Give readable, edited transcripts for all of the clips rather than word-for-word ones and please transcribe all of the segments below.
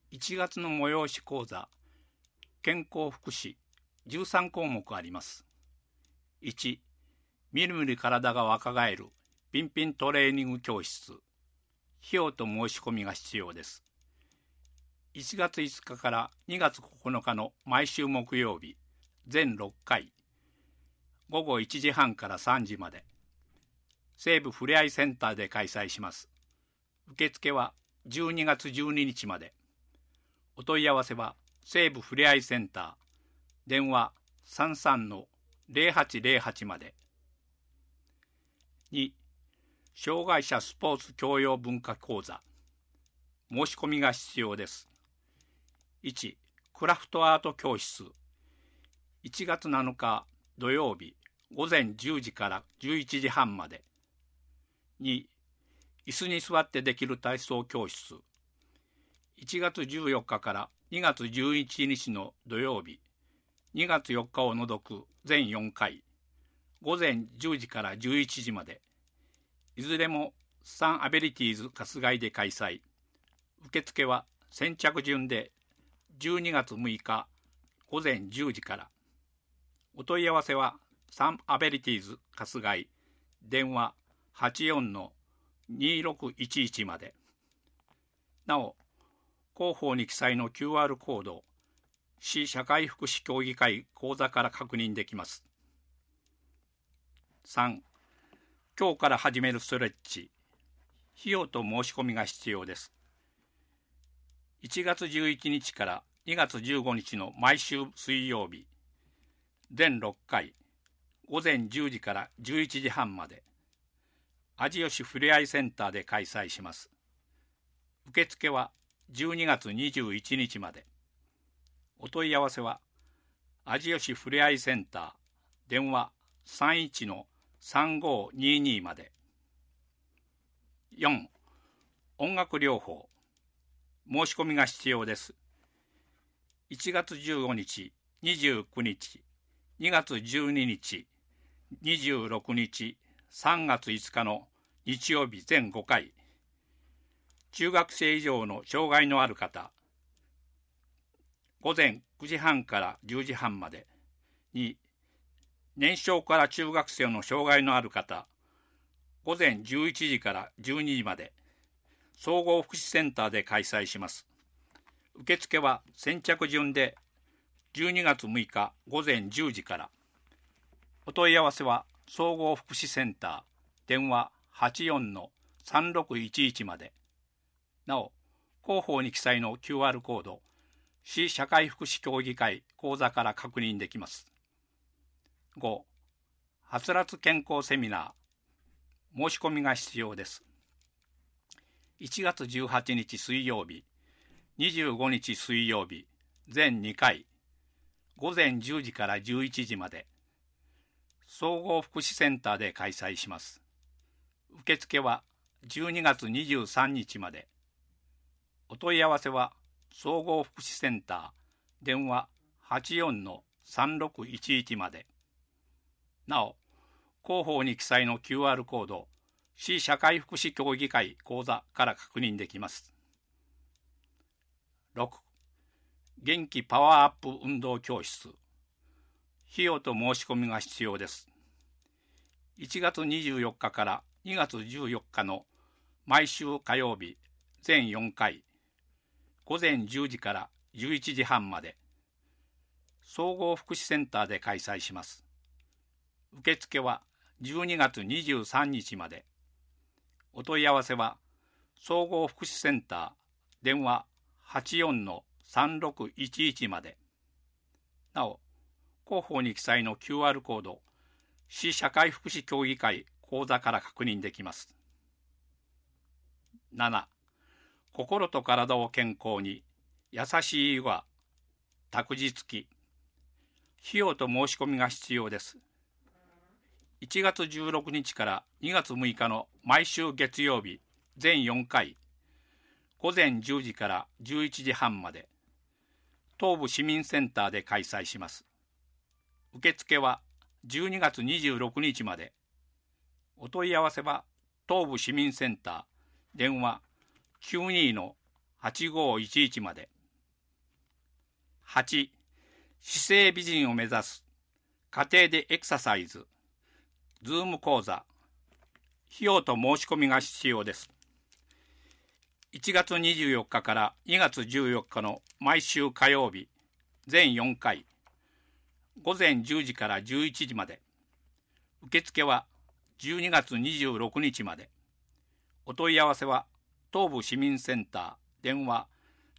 1月の催し講座、健康福祉13項目あります。1、みるみる体が若返るピンピントレーニング教室。費用と申し込みが必要です。1月5日から2月9日の毎週木曜日、全6回、午後1時半から3時まで、西部ふれあいセンターで開催します。受付は12月12日まで。お問い合わせは西部ふれあいセンター、電話33-0808まで。2、障害者スポーツ教養文化講座。申し込みが必要です。1、クラフトアート教室。1月7日土曜日、午前10時から11時半まで。2、椅子に座ってできる体操教室。1月14日から2月11日の土曜日、2月4日を除く全4回、午前10時から11時まで、いずれもサンアベリティーズ春日井で開催。受付は先着順で12月6日午前10時から。お問い合わせはサンアベリティーズ春日井、電話84-2611まで。なお、広報に記載の QR コード、市社会福祉協議会講座から確認できます。3、今日から始めるストレッチ。費用と申し込みが必要です。1月11日から2月15日の毎週水曜日、全6回、午前10時から11時半まで、味吉ふれあいセンターで開催します。受付は12月21日まで。お問い合わせは味吉ふれあいセンター、電話31-3522まで。4、音楽療法。申し込みが必要です。1月15日、29日、2月12日、26日、3月5日の日曜日全5回、中学生以上の障害のある方、午前9時半から10時半まで。2、年少から中学生の障害のある方、午前11時から12時まで、総合福祉センターで開催します。受付は先着順で12月6日午前10時から。お問い合わせは総合福祉センター、電話84-3611まで。なお、広報に記載の QR コード、市社会福祉協議会講座から確認できます。5、はつらつ健康セミナー。申し込みが必要です。1月18日水曜日、25日水曜日、全2回、午前10時から11時まで、総合福祉センターで開催します。受付は12月23日まで。お問い合わせは総合福祉センター、電話84-3611まで。なお、広報に記載の QR コード、市社会福祉協議会講座から確認できます。6、元気パワーアップ運動教室。費用と申し込みが必要です。1月24日から2月14日の毎週火曜日、全4回、午前10時から11時半まで、総合福祉センターで開催します。受付は12月23日まで。お問い合わせは総合福祉センター、電話84-3611まで。なお、広報に記載の QR コード、市社会福祉協議会講座から確認できます。7、心と体を健康に、優しいヨガ、託児付き。費用と申し込みが必要です。1月16日から2月6日の毎週月曜日、全4回、午前10時から11時半まで、東部市民センターで開催します。受付は12月26日まで。お問い合わせは東部市民センター、電話92-8511まで。 8、姿勢美人を目指す家庭でエクササイズ、ズーム講座、費用と申し込みが必要です。1月24日から2月14日の毎週火曜日、全4回、午前10時から11時まで。受付は12月26日まで。お問い合わせは東部市民センター電話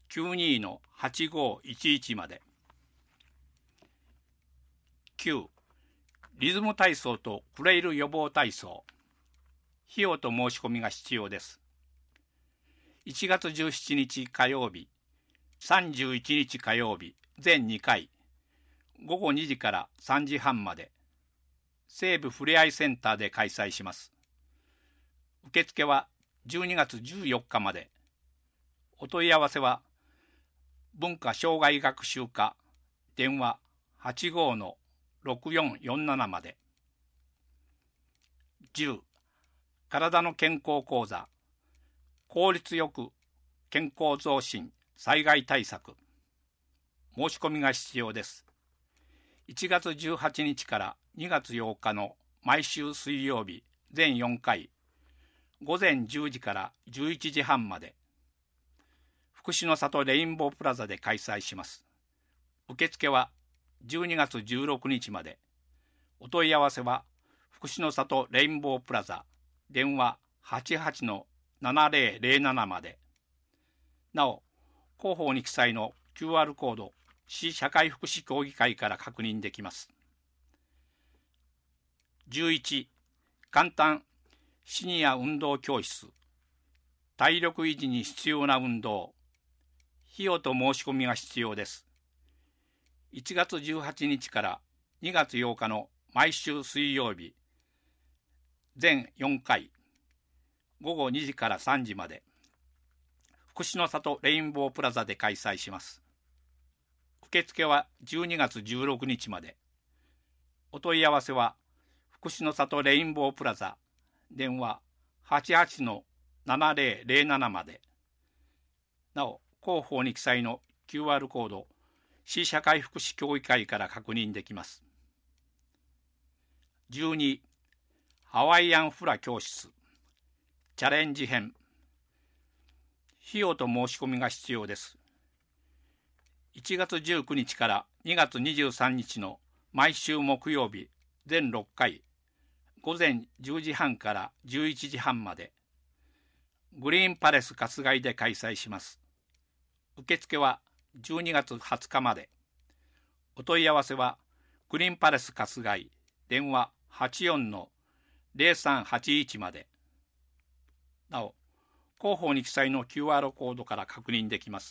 92-8511 まで。9、リズム体操とフレイル予防体操。費用と申し込みが必要です。1月17日火曜日、31日火曜日、全2回、午後2時から3時半まで、西部ふれあいセンターで開催します。受付は12月14日まで。お問い合わせは、文化障害学習課、電話 85-6447 まで。10、体の健康講座、効率よく健康増進災害対策。申し込みが必要です。1月18日から2月8日の毎週水曜日全4回、午前10時から11時半まで、福祉の里レインボープラザで開催します。受付は12月16日まで。お問い合わせは福祉の里レインボープラザ電話 88-7007 まで。なお、広報に記載の QR コード、市社会福祉協議会から確認できます。11、簡単シニア運動教室、体力維持に必要な運動。費用と申し込みが必要です。1月18日から2月8日の毎週水曜日、全4回、午後2時から3時まで、福祉の里レインボープラザで開催します。受付は12月16日まで。お問い合わせは、福祉の里レインボープラザ、電話 88-7007 まで。なお、広報に記載の QR コード、市社会福祉協議会から確認できます。12、ハワイアンフラ教室、チャレンジ編。費用と申し込みが必要です。1月19日から2月23日の毎週木曜日全6回、午前10時半から11時半まで、グリーンパレス春日井で開催します。受付は12月20日まで。お問い合わせはグリーンパレス春日井電話 84-0381 まで。なお、広報に記載の QR コードから確認できます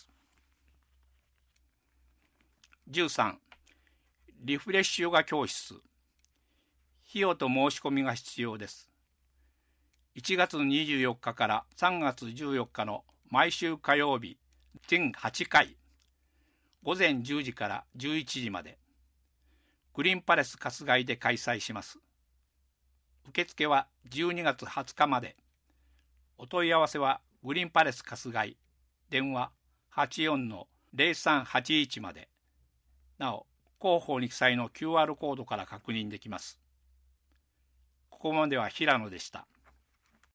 。13、リフレッシュヨガ教室。費用と申し込みが必要です。1月24日から3月14日の毎週火曜日全8回、午前10時から11時まで、グリーンパレス春日井で開催します。受付は12月20日まで。お問い合わせはグリーンパレス春日井電話 84-0381 まで。なお、広報に記載の QR コードから確認できます。ここまでは平野でした。